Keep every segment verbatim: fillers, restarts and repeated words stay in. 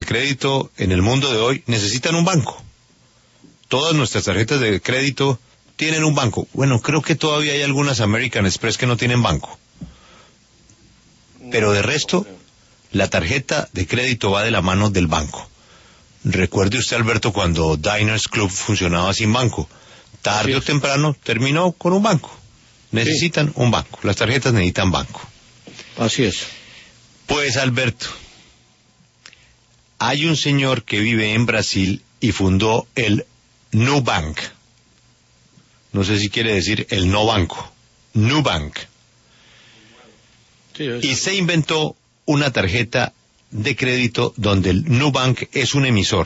crédito en el mundo de hoy necesitan un banco. Todas nuestras tarjetas de crédito tienen un banco. Bueno, creo que todavía hay algunas American Express que no tienen banco. Pero de resto, la tarjeta de crédito va de la mano del banco. Recuerde usted, Alberto, cuando Diners Club funcionaba sin banco. Tarde o temprano terminó con un banco. Necesitan sí. un banco. Las tarjetas necesitan banco. Así es. Pues, Alberto, hay un señor que vive en Brasil y fundó el Nubank. No sé si quiere decir el no banco. Nubank. Sí, y se inventó una tarjeta de crédito donde el Nubank es un emisor.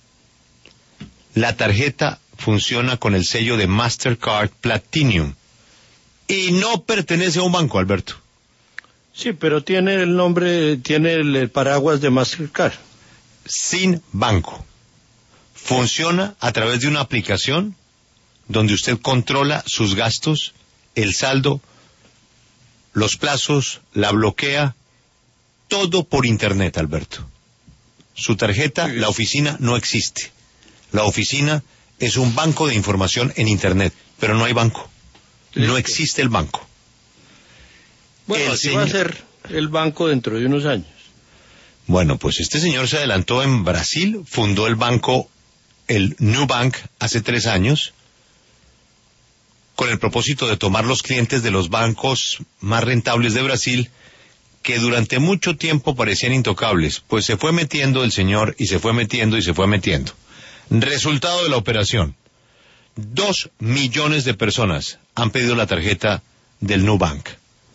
La tarjeta funciona con el sello de Mastercard Platinum y no pertenece a un banco, Alberto. Sí, pero tiene el nombre, tiene el paraguas de Mastercard. Sin banco. Funciona a través de una aplicación donde usted controla sus gastos, el saldo, los plazos, la bloquea, todo por internet, Alberto. Su tarjeta, la oficina no existe. La oficina es un banco de información en internet, pero no hay banco. No existe el banco. Bueno, así va a ser el banco dentro de unos años. Bueno, pues este señor se adelantó en Brasil, fundó el banco, el Nubank, hace tres años, con el propósito de tomar los clientes de los bancos más rentables de Brasil, que durante mucho tiempo parecían intocables, pues se fue metiendo el señor y se fue metiendo y se fue metiendo. Resultado de la operación, dos millones de personas han pedido la tarjeta del Nubank.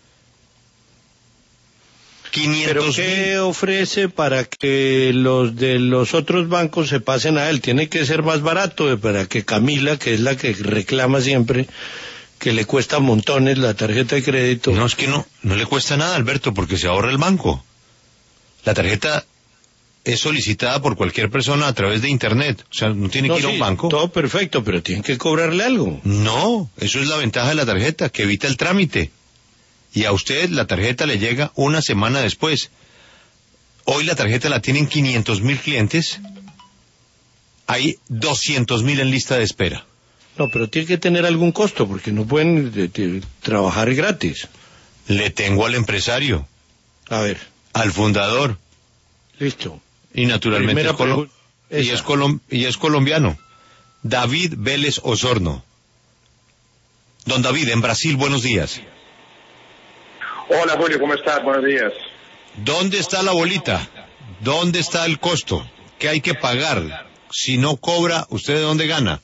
¿Pero qué ofrece para que los de los otros bancos se pasen a él? Tiene que ser más barato para que Camila, que es la que reclama siempre, que le cuesta montones la tarjeta de crédito. No, es que no, no le cuesta nada, Alberto, porque se ahorra el banco. La tarjeta es solicitada por cualquier persona a través de internet, o sea, no tiene no, que ir sí, a un banco. Todo perfecto, pero tienen que cobrarle algo. No, eso es la ventaja de la tarjeta, que evita el trámite. Y a usted la tarjeta le llega una semana después. Hoy la tarjeta la tienen quinientos mil clientes. Hay doscientos mil en lista de espera. No, pero tiene que tener algún costo, porque no pueden de, de, trabajar gratis. Le tengo al empresario. A ver. Al fundador. Listo. Y naturalmente es, colo y, es colom y es colombiano. David Vélez Osorno. Don David, en Brasil, buenos días. Hola Julio, ¿cómo estás? Buenos días. ¿Dónde está la bolita? ¿Dónde está el costo? ¿Qué hay que pagar? Si no cobra, ¿usted de dónde gana?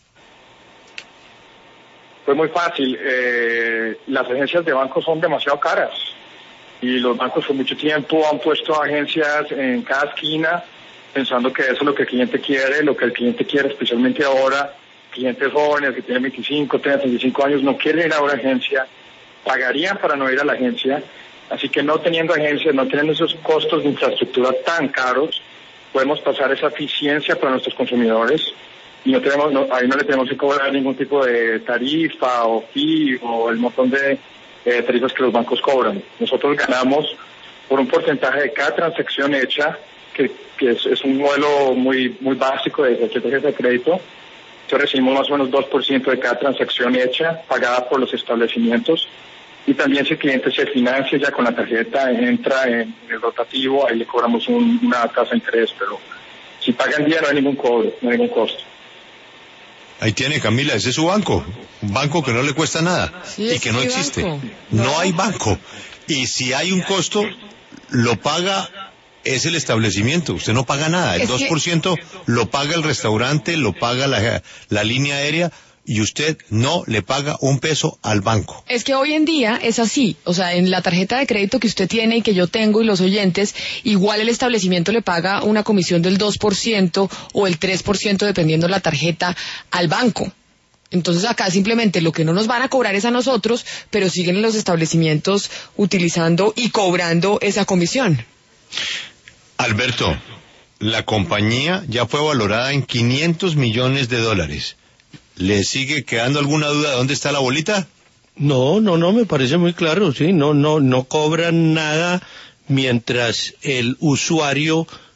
Pues muy fácil. Eh, las agencias de banco son demasiado caras. Y los bancos por mucho tiempo han puesto agencias en cada esquina pensando que eso es lo que el cliente quiere, lo que el cliente quiere, especialmente ahora. Clientes jóvenes que tienen veinticinco, treinta, treinta y cinco años no quieren ir a una agencia. Pagarían para no ir a la agencia, así que no teniendo agencias, no teniendo esos costos de infraestructura tan caros, podemos pasar esa eficiencia para nuestros consumidores y no tenemos, no, ahí no le tenemos que cobrar ningún tipo de tarifa o fee o el montón de eh, tarifas que los bancos cobran. Nosotros ganamos por un porcentaje de cada transacción hecha, que, que es, es un modelo muy muy básico de tarjetas de crédito. Entonces recibimos más o menos dos por ciento de cada transacción hecha, pagada por los establecimientos. Y también si el cliente se financia ya con la tarjeta, entra en el rotativo, ahí le cobramos un, una tasa de interés, pero si pagan día no hay ningún cobro, no hay ningún costo. Ahí tiene, Camila, ese es su banco, un banco que no le cuesta nada sí, y que no existe. No. no hay banco. Y si hay un costo, lo paga es el establecimiento, usted no paga nada, el es dos por ciento que... lo paga el restaurante, lo paga la, la línea aérea, y usted no le paga un peso al banco. Es que hoy en día es así, o sea, en la tarjeta de crédito que usted tiene y que yo tengo y los oyentes, igual el establecimiento le paga una comisión del dos por ciento o el tres por ciento dependiendo de la tarjeta al banco. Entonces acá simplemente lo que no nos van a cobrar es a nosotros, pero siguen los establecimientos utilizando y cobrando esa comisión. Alberto, la compañía ya fue valorada en quinientos millones de dólares. ¿Le sigue quedando alguna duda de dónde está la bolita? No, no, no, me parece muy claro, sí, no, no, no cobran nada mientras el usuario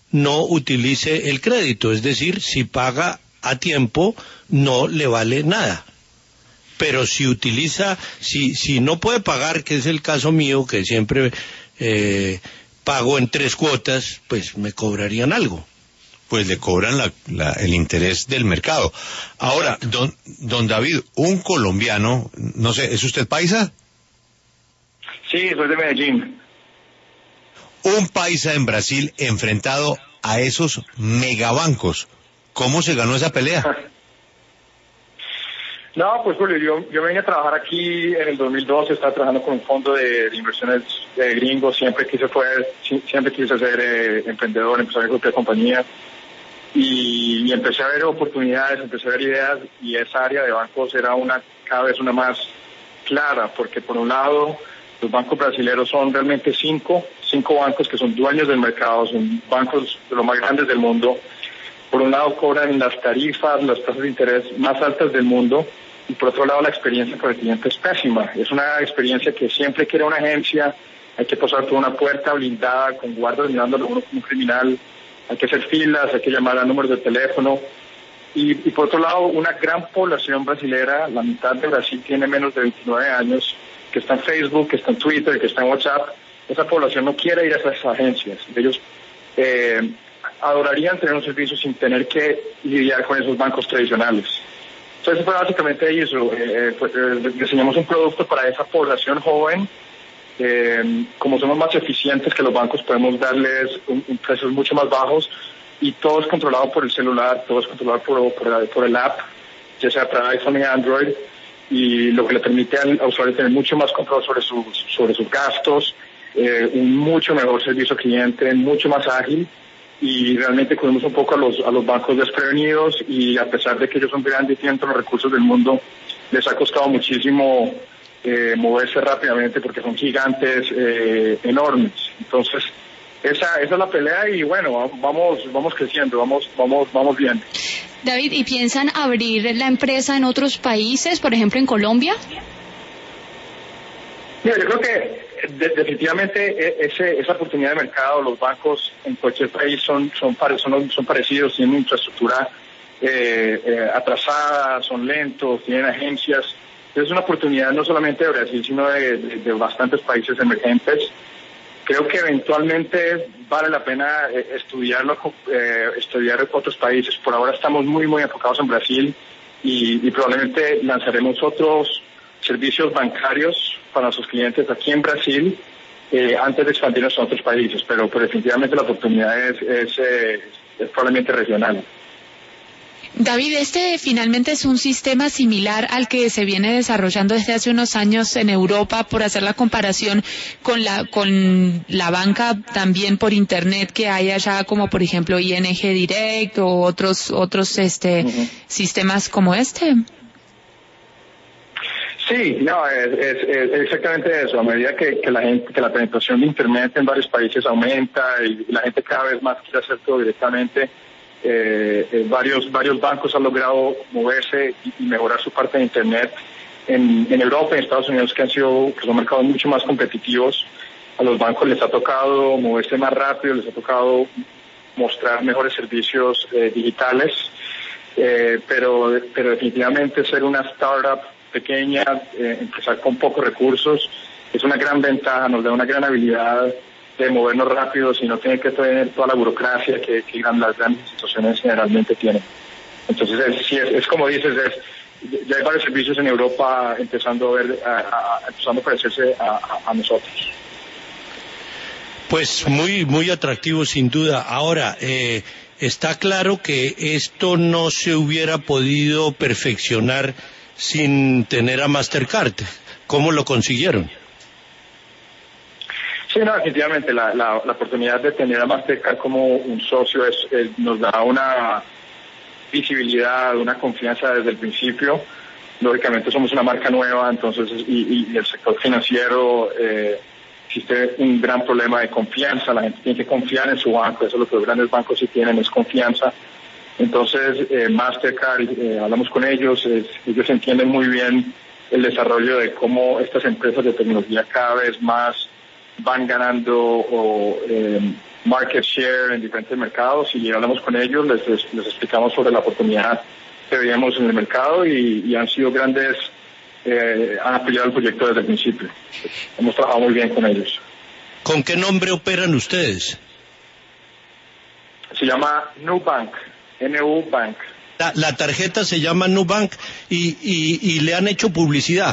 no utilice el crédito, es decir, si paga a tiempo no le vale nada. Pero si utiliza, si si no puede pagar, que es el caso mío, que siempre eh, pago en tres cuotas, pues me cobrarían algo. Pues le cobran la, la, el interés del mercado. Ahora, don, don David, un colombiano, no sé, ¿es usted paisa? Sí, soy de Medellín. Un paisa en Brasil enfrentado a esos megabancos. ¿Cómo se ganó esa pelea? No, pues Julio, yo, yo vine a trabajar aquí en el dos mil doce, estaba trabajando con un fondo de, de inversiones de gringos, siempre quise fue, siempre quise ser eh, emprendedor, empecé a ver cualquier compañía y, y empecé a ver oportunidades, empecé a ver ideas y esa área de bancos era una cada vez una más clara, porque por un lado los bancos brasileños son realmente cinco, cinco bancos que son dueños del mercado, son bancos de los más grandes del mundo. Por un lado cobran las tarifas, las tasas de interés más altas del mundo y por otro lado la experiencia para el cliente es pésima. Es una experiencia que siempre quiere una agencia, hay que pasar por una puerta blindada con guardas mirándolo uno como un criminal, hay que hacer filas, hay que llamar a números de teléfono y, y por otro lado una gran población brasilera, la mitad de Brasil tiene menos de veintinueve años, que está en Facebook, que está en Twitter, que está en WhatsApp. Esa población no quiere ir a esas agencias. Ellos eh, adorarían tener un servicio sin tener que lidiar con esos bancos tradicionales. Entonces, fue básicamente eso. Eh, pues, eh, diseñamos un producto para esa población joven. Eh, como somos más eficientes que los bancos, podemos darles un, un precios mucho más bajos y todo es controlado por el celular, todo es controlado por, por, el, por el app, ya sea para iPhone y Android, y lo que le permite al usuario tener mucho más control sobre sus, sobre sus gastos, eh, un mucho mejor servicio al cliente, mucho más ágil. Y realmente cubrimos un poco a los a los bancos desprevenidos y a pesar de que ellos son grandes y tienen todos los recursos del mundo, les ha costado muchísimo eh, moverse rápidamente porque son gigantes eh, enormes. Entonces, esa esa es la pelea y bueno, vamos vamos creciendo, vamos vamos vamos bien. David, ¿y piensan abrir la empresa en otros países, por ejemplo en Colombia? Mira, yo creo que de, definitivamente ese, esa oportunidad de mercado, los bancos en cualquier país son son, son, son parecidos, tienen infraestructura eh, eh, atrasada, son lentos, tienen agencias. Es una oportunidad no solamente de Brasil, sino de, de, de bastantes países emergentes. Creo que eventualmente vale la pena eh, estudiarlo, eh, estudiar otros países. Por ahora estamos muy, muy enfocados en Brasil y, y probablemente lanzaremos otros servicios bancarios para nuestros clientes aquí en Brasil eh, antes de expandirnos a otros países, pero, pero definitivamente la oportunidad es, es, eh, es probablemente regional. David, este finalmente es un sistema similar al que se viene desarrollando desde hace unos años en Europa, por hacer la comparación con la con la banca también por internet que hay allá, como por ejemplo I N G Direct o otros otros este uh-huh. sistemas como este. Sí, no, es, es, es exactamente eso. A medida que, que la gente, que la penetración de internet en varios países aumenta y la gente cada vez más quiere hacer todo directamente, eh, eh, varios varios bancos han logrado moverse y, y mejorar su parte de internet. En, en Europa y en Estados Unidos, que han sido, que son mercados mucho más competitivos, a los bancos les ha tocado moverse más rápido, les ha tocado mostrar mejores servicios eh, digitales, eh, pero, pero definitivamente ser una startup pequeña, eh, empezar con pocos recursos, es una gran ventaja, nos da una gran habilidad de movernos rápido sin no tener que tener toda la burocracia que, que las grandes instituciones generalmente tienen. Entonces, es, sí, es, es como dices, es, ya hay varios servicios en Europa empezando a ver, a, a, empezando a parecerse a, a, a nosotros. Pues muy, muy atractivo sin duda. Ahora, eh, está claro que esto no se hubiera podido perfeccionar sin tener a Mastercard. ¿Cómo lo consiguieron? Sí, no, definitivamente la, la, la oportunidad de tener a Mastercard como un socio es, es, nos da una visibilidad, una confianza desde el principio. Lógicamente somos una marca nueva, entonces y, y el sector financiero eh, existe un gran problema de confianza. La gente tiene que confiar en su banco, eso es lo que los grandes bancos sí tienen, es confianza. Entonces, eh, Mastercard, eh, hablamos con ellos, es, ellos entienden muy bien el desarrollo de cómo estas empresas de tecnología cada vez más van ganando o, eh, market share en diferentes mercados, y hablamos con ellos, les, les, les explicamos sobre la oportunidad que veíamos en el mercado, y, y han sido grandes, eh, han apoyado el proyecto desde el principio. Hemos trabajado muy bien con ellos. ¿Con qué nombre operan ustedes? Se llama Nubank, N U Bank. La, la tarjeta se llama Nubank y, y, y le han hecho publicidad.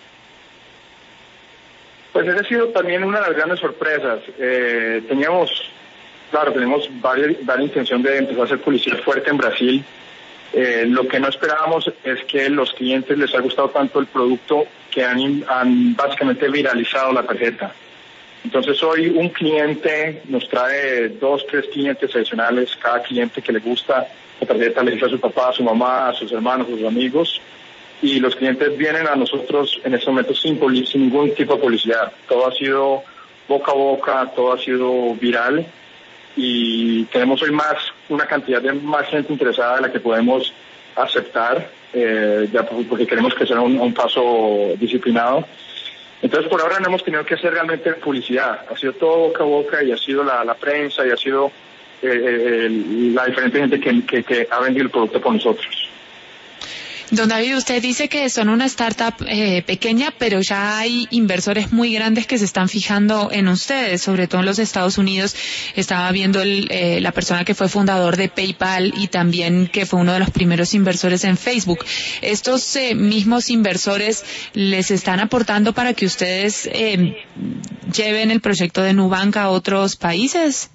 Pues esa ha sido también una de las grandes sorpresas. Eh, teníamos, claro, tenemos varias, varias intención de empezar a hacer publicidad fuerte en Brasil. Eh, lo que no esperábamos es que los clientes les ha gustado tanto el producto que han, han básicamente viralizado la tarjeta. Entonces hoy un cliente nos trae dos, tres clientes adicionales. Cada cliente que le gusta la tarjeta le dice a su papá, a su mamá, a sus hermanos, a sus amigos. Y los clientes vienen a nosotros en este momento sin, sin ningún tipo de publicidad. Todo ha sido boca a boca, todo ha sido viral, y tenemos hoy más, una cantidad de más gente interesada de la que podemos aceptar, eh, ya porque queremos que sea un, un paso disciplinado. Entonces por ahora no hemos tenido que hacer realmente publicidad, ha sido todo boca a boca, y ha sido la, la prensa, y ha sido eh, eh, la diferente gente que, que, que ha vendido el producto por nosotros. Don David, usted dice que son una startup eh, pequeña, pero ya hay inversores muy grandes que se están fijando en ustedes, sobre todo en los Estados Unidos. Estaba viendo el, eh, la persona que fue fundador de PayPal y también que fue uno de los primeros inversores en Facebook. ¿Estos eh, mismos inversores les están aportando para que ustedes eh, lleven el proyecto de Nubank a otros países?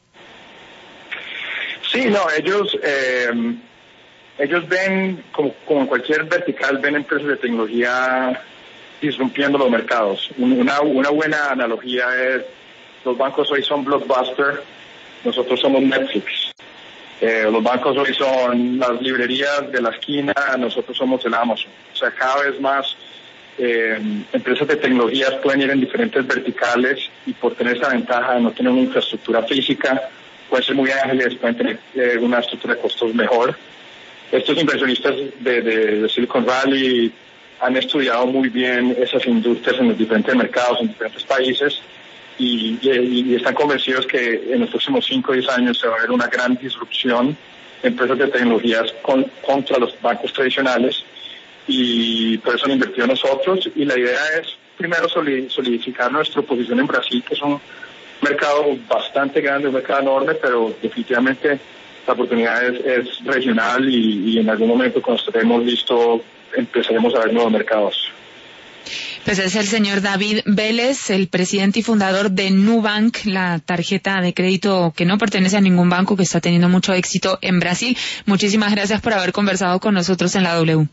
Sí, no, ellos... Eh... Ellos ven, como, como en cualquier vertical, ven empresas de tecnología disrumpiendo los mercados. Una, una buena analogía es, los bancos hoy son Blockbuster, nosotros somos Netflix. Eh, los bancos hoy son las librerías de la esquina, nosotros somos el Amazon. O sea, cada vez más eh, empresas de tecnologías pueden ir en diferentes verticales, y por tener esa ventaja de no tener una infraestructura física, pueden ser muy ágiles, pueden tener eh, una estructura de costos mejor. Estos inversionistas de, de, de Silicon Valley han estudiado muy bien esas industrias en los diferentes mercados, en diferentes países, y, y, y están convencidos que en los próximos cinco o diez años se va a ver una gran disrupción de empresas de tecnologías con, contra los bancos tradicionales, y por eso han invertido en nosotros. Y la idea es primero solidificar nuestra posición en Brasil, que es un mercado bastante grande, un mercado enorme, pero definitivamente la oportunidad es, es regional, y, y en algún momento cuando estemos listos empezaremos a ver nuevos mercados. Pues es el señor David Vélez, el presidente y fundador de Nubank, la tarjeta de crédito que no pertenece a ningún banco, que está teniendo mucho éxito en Brasil. Muchísimas gracias por haber conversado con nosotros en la W.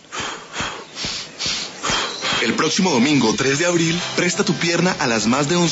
El próximo domingo tres de abril, presta tu pierna a las más de once